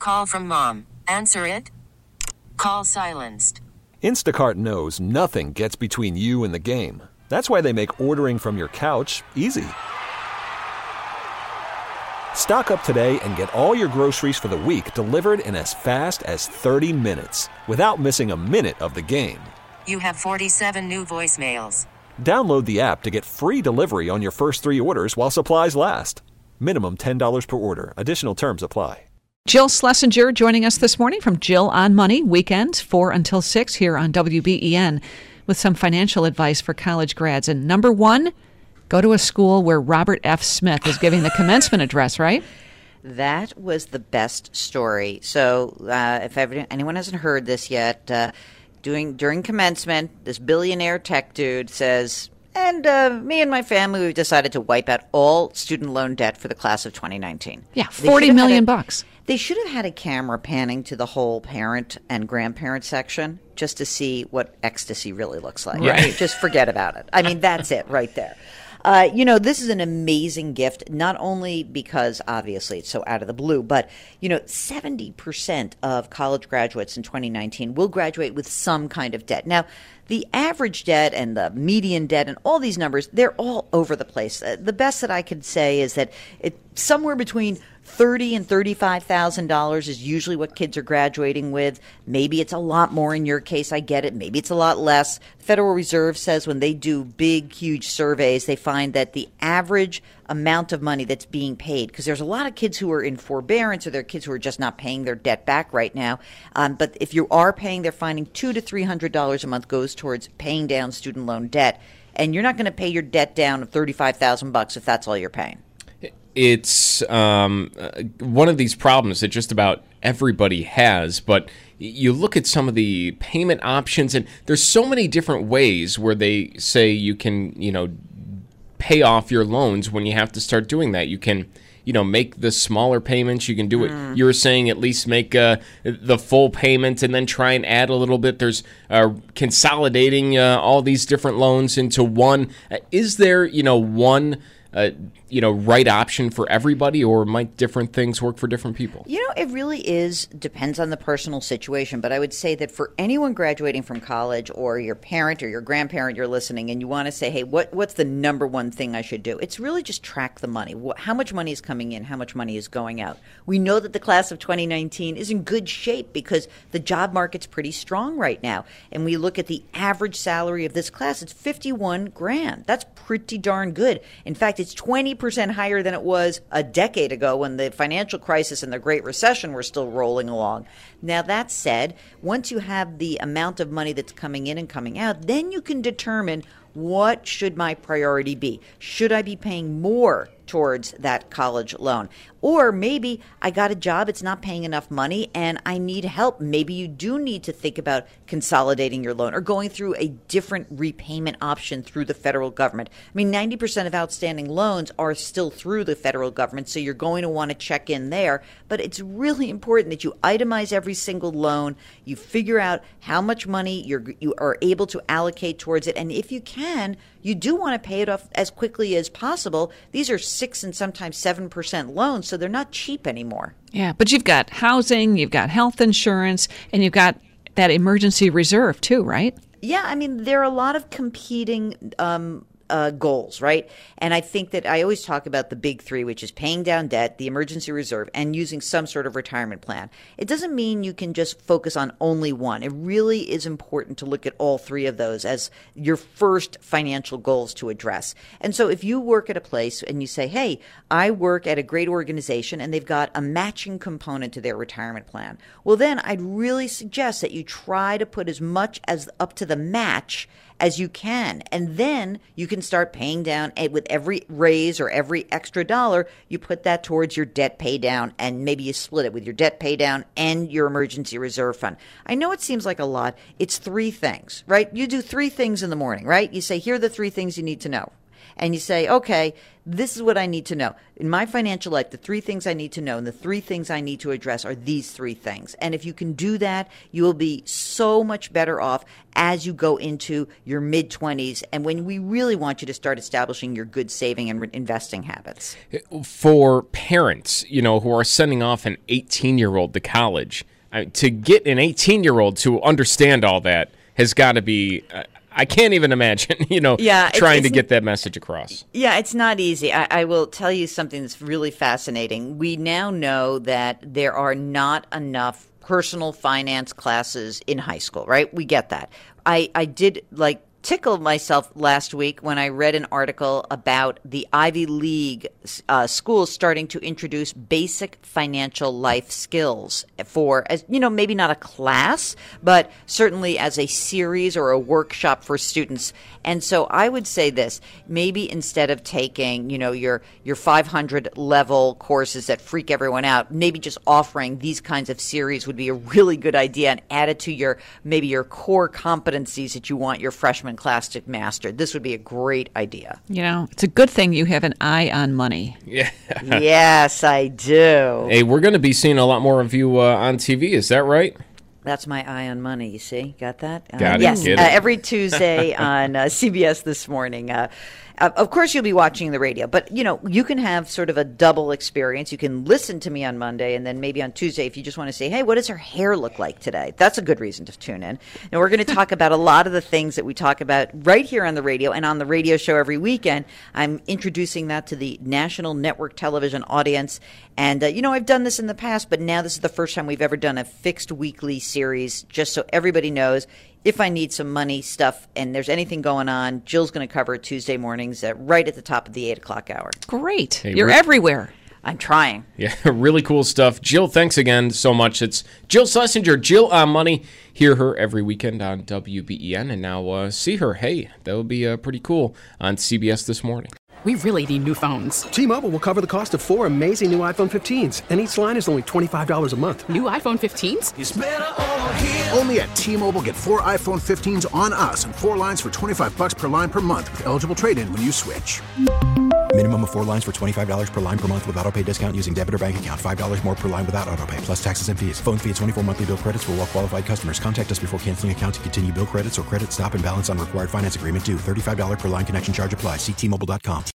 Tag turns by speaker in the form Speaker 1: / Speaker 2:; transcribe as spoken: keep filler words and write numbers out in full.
Speaker 1: call from mom. Answer it. Call silenced.
Speaker 2: Instacart knows nothing gets between you and the game. That's why they make ordering from your couch easy. Stock up today and get all your groceries for the week delivered in as fast as thirty minutes without missing a minute of the game.
Speaker 1: You have forty-seven new voicemails.
Speaker 2: Download the app to get free delivery on your first three orders while supplies last. Minimum ten dollars per order. Additional terms apply.
Speaker 3: Jill Schlesinger joining us this morning from Jill on Money, weekends four until six here on W B E N with some financial advice for college grads. And number one, go to a school where Robert F. Smith is giving the commencement address, right?
Speaker 4: That was the best story. So uh, if ever, anyone hasn't heard this yet, uh, doing during commencement, this billionaire tech dude says, and uh, me and my family, we've decided to wipe out all student loan debt for the class of twenty nineteen.
Speaker 3: Yeah, forty million bucks.
Speaker 4: They should have had a camera panning to the whole parent and grandparent section just to see what ecstasy really looks like.
Speaker 3: Right.
Speaker 4: Just forget about it. I mean, that's it right there. Uh, you know, this is an amazing gift, not only because, obviously, it's so out of the blue, but, you know, seventy percent of college graduates in twenty nineteen will graduate with some kind of debt. Now, the average debt and the median debt and all these numbers, they're all over the place. Uh, the best that I could say is that it's somewhere between thirty thousand dollars and thirty-five thousand dollars is usually what kids are graduating with. Maybe it's a lot more in your case. I get it. Maybe it's a lot less. The Federal Reserve says when they do big, huge surveys, they find that the average amount of money that's being paid, because there's a lot of kids who are in forbearance or there are kids who are just not paying their debt back right now. Um, but if you are paying, they're finding two to three hundred dollars a month goes towards paying down student loan debt. And you're not going to pay your debt down of thirty-five thousand bucks if that's all you're paying.
Speaker 5: It's um, uh, one of these problems that just about everybody has, but you look at some of the payment options, and there's so many different ways where they say you can, you know, pay off your loans when you have to start doing that. You can, you know, make the smaller payments. You can do it. Mm. You were saying at least make uh, the full payment and then try and add a little bit. There's uh, consolidating uh, all these different loans into one. Uh, is there, you know, one Uh, you know, right option for everybody, or might different things work for different people?
Speaker 4: You know, it really is, depends on the personal situation. But I would say that for anyone graduating from college, or your parent or your grandparent, you're listening, and you want to say, hey, what what's the number one thing I should do? It's really just track the money. How much money is coming in? How much money is going out? We know that the class of twenty nineteen is in good shape because the job market's pretty strong right now. And we look at the average salary of this class, it's fifty-one grand. That's pretty darn good. In fact, it's twenty percent higher than it was a decade ago when the financial crisis and the Great Recession were still rolling along. Now, that said, once you have the amount of money that's coming in and coming out, then you can determine what should my priority be. Should I be paying more towards that college loan? Or maybe I got a job, it's not paying enough money, and I need help. Maybe you do need to think about consolidating your loan or going through a different repayment option through the federal government. I mean, ninety percent of outstanding loans are still through the federal government, so you're going to want to check in there. But it's really important that you itemize every single loan, you figure out how much money you're, you are able to allocate towards it, and if you can, you do want to pay it off as quickly as possible. These are six and sometimes seven percent loans, so they're not cheap anymore.
Speaker 3: Yeah, but you've got housing, you've got health insurance, and you've got that emergency reserve too, right?
Speaker 4: Yeah, I mean, there are a lot of competing um, uh, goals, right? And I think that I always talk about the big three, which is paying down debt, the emergency reserve, and using some sort of retirement plan. It doesn't mean you can just focus on only one. It really is important to look at all three of those as your first financial goals to address. And so if you work at a place and you say, hey, I work at a great organization and they've got a matching component to their retirement plan, well, then I'd really suggest that you try to put as much as up to the match as you can. And then you can start paying down with every raise or every extra dollar, you put that towards your debt pay down, and maybe you split it with your debt pay down and your emergency reserve fund. I know it seems like a lot. It's three things, right? You do three things in the morning, right? You say, here are the three things you need to know. and you say, okay, this is what I need to know. In my financial life, the three things I need to know and the three things I need to address are these three things. And if you can do that, you will be so much better off as you go into your mid-twenties and when we really want you to start establishing your good saving and re- investing habits.
Speaker 5: For parents, you know, who are sending off an eighteen-year-old to college, I mean, to get an eighteen-year-old to understand all that has got to be... Uh, I can't even imagine, you know,
Speaker 4: yeah,
Speaker 5: trying
Speaker 4: it's,
Speaker 5: to get that message across.
Speaker 4: Yeah, it's not easy. I, I will tell you something that's really fascinating. We now know that there are not enough personal finance classes in high school, right? We get that. I, I did, like, tickle myself last week when I read an article about the Ivy League uh, schools starting to introduce basic financial life skills for, as you know, maybe not a class, but certainly as a series or a workshop for students. And so I would say this, maybe instead of taking, you know, your your five hundred level courses that freak everyone out, maybe just offering these kinds of series would be a really good idea and add it to your, maybe your core competencies that you want your freshman class to master. This would be a great idea.
Speaker 3: You know, it's a good thing you have an eye on money.
Speaker 5: Yeah.
Speaker 4: Yes, I do.
Speaker 5: Hey, we're going to be seeing a lot more of you uh, on T V. Is that right?
Speaker 4: That's my eye on money, you see? Got that?
Speaker 5: Got
Speaker 4: uh,
Speaker 5: it.
Speaker 4: Yes,
Speaker 5: Get
Speaker 4: uh,
Speaker 5: it.
Speaker 4: every Tuesday on uh, C B S This Morning. Uh, uh, of course, you'll be watching the radio, but, you know, you can have sort of a double experience. You can listen to me on Monday, and then maybe on Tuesday, if you just want to say, hey, what does her hair look like today? That's a good reason to tune in. And we're going to talk about a lot of the things that we talk about right here on the radio and on the radio show every weekend. I'm introducing that to the national network television audience. And, uh, you know, I've done this in the past, but now this is the first time we've ever done a fixed weekly series, just so everybody knows if I need some money stuff and there's anything going on, Jill's going to cover it Tuesday mornings uh, right at the top of the eight o'clock hour.
Speaker 3: Great.
Speaker 5: Hey,
Speaker 3: You're
Speaker 5: Rick-
Speaker 3: everywhere.
Speaker 4: I'm trying.
Speaker 5: Yeah, really cool stuff. Jill, thanks again so much. It's Jill Schlesinger, Jill on Money. Hear her every weekend on W B E N, and now uh, see her. Hey, that would be uh, pretty cool on C B S This Morning.
Speaker 6: We really need new phones.
Speaker 7: T-Mobile will cover the cost of four amazing new iPhone fifteens, and each line is only twenty-five dollars a month.
Speaker 6: New iPhone fifteens?
Speaker 8: It's better over here. Only at T-Mobile, get four iPhone fifteens on us and four lines for twenty-five bucks per line per month with eligible trade-in when you switch.
Speaker 9: Minimum of four lines for twenty-five dollars per line per month with autopay discount using debit or bank account. five dollars more per line without autopay, plus taxes and fees. Phone fee at twenty-four monthly bill credits for well-qualified customers. Contact us before canceling account to continue bill credits or credit stop and balance on required finance agreement due. thirty-five dollars per line connection charge applies. See T Mobile dot com.